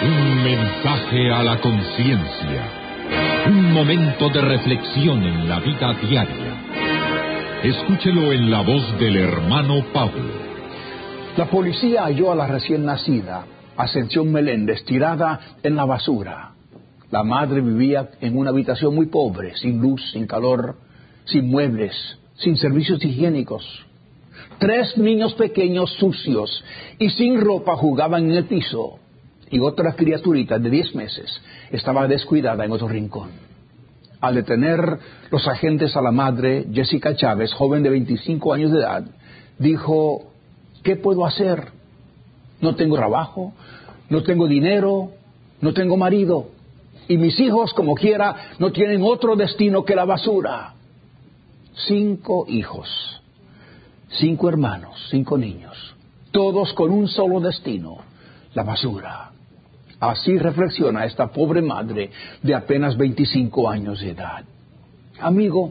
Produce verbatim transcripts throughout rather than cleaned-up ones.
Un mensaje a la conciencia. Un momento de reflexión en la vida diaria. Escúchelo en la voz del hermano Pablo. La policía halló a la recién nacida, Ascensión Meléndez, tirada en la basura. La madre vivía en una habitación muy pobre, sin luz, sin calor, sin muebles, sin servicios higiénicos. Tres niños pequeños sucios y sin ropa jugaban en el piso. Y otra criaturita de diez meses estaba descuidada en otro rincón. Al detener los agentes a la madre, Jessica Chávez, joven de veinticinco años de edad, dijo: ¿qué puedo hacer? No tengo trabajo, no tengo dinero, no tengo marido. Y mis hijos, como quiera, no tienen otro destino que la basura. Cinco hijos, cinco hermanos, cinco niños, todos con un solo destino: la basura. Así reflexiona esta pobre madre de apenas veinticinco años de edad. Amigo,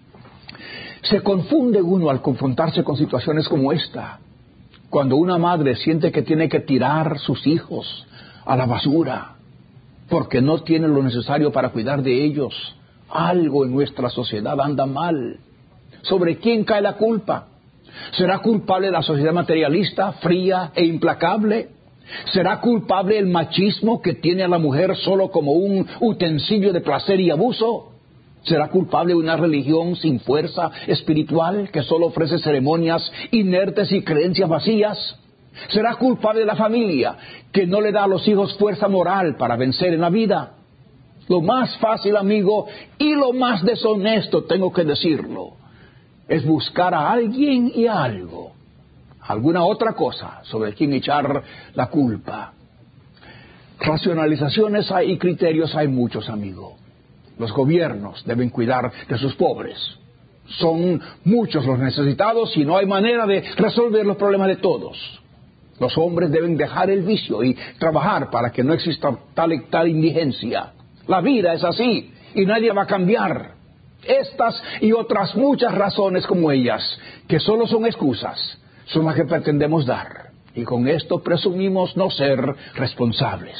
se confunde uno al confrontarse con situaciones como esta. Cuando una madre siente que tiene que tirar sus hijos a la basura porque no tiene lo necesario para cuidar de ellos, algo en nuestra sociedad anda mal. ¿Sobre quién cae la culpa? ¿Será culpable la sociedad materialista, fría e implacable? ¿Será culpable el machismo que tiene a la mujer solo como un utensilio de placer y abuso? ¿Será culpable una religión sin fuerza espiritual que solo ofrece ceremonias inertes y creencias vacías? ¿Será culpable la familia que no le da a los hijos fuerza moral para vencer en la vida? Lo más fácil, amigo, y lo más deshonesto, tengo que decirlo, es buscar a alguien y a algo, alguna otra cosa sobre quien echar la culpa. Racionalizaciones hay y criterios hay muchos, amigo. Los gobiernos deben cuidar de sus pobres. Son muchos los necesitados y no hay manera de resolver los problemas de todos. Los hombres deben dejar el vicio y trabajar para que no exista tal y tal indigencia. La vida es así y nadie va a cambiar. Estas y otras muchas razones como ellas, que solo son excusas, son las que pretendemos dar. Y con esto presumimos no ser responsables.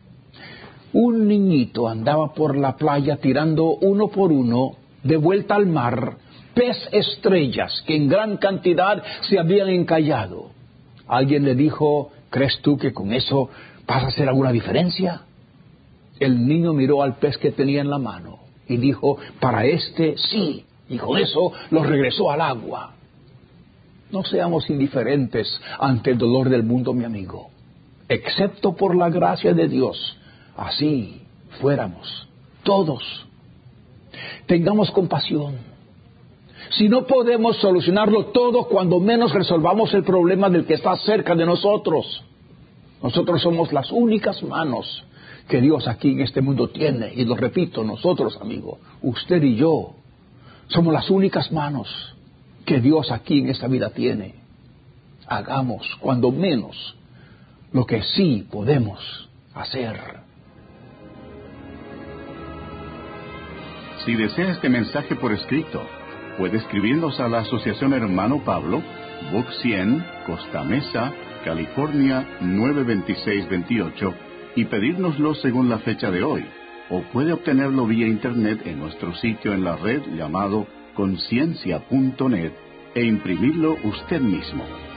Un niñito andaba por la playa tirando uno por uno, de vuelta al mar, pez estrellas que en gran cantidad se habían encallado. Alguien le dijo: ¿crees tú que con eso vas a hacer alguna diferencia? El niño miró al pez que tenía en la mano y dijo: para este sí, y con eso lo regresó al agua. No seamos indiferentes ante el dolor del mundo, mi amigo, excepto por la gracia de Dios. Así fuéramos todos. Tengamos compasión. Si no podemos solucionarlo todo, cuando menos resolvamos el problema del que está cerca de nosotros. Nosotros somos las únicas manos que Dios aquí en este mundo tiene. Y lo repito, nosotros, amigo, usted y yo, somos las únicas manos que Dios aquí en esta vida tiene. Hagamos, cuando menos, lo que sí podemos hacer. Si desea este mensaje por escrito, puede escribirnos a la Asociación Hermano Pablo, Box cien, Costa Mesa, California nueve veintiséis veintiocho, y pedírnoslo según la fecha de hoy, o puede obtenerlo vía internet en nuestro sitio en la red llamado conciencia punto net e imprimirlo usted mismo.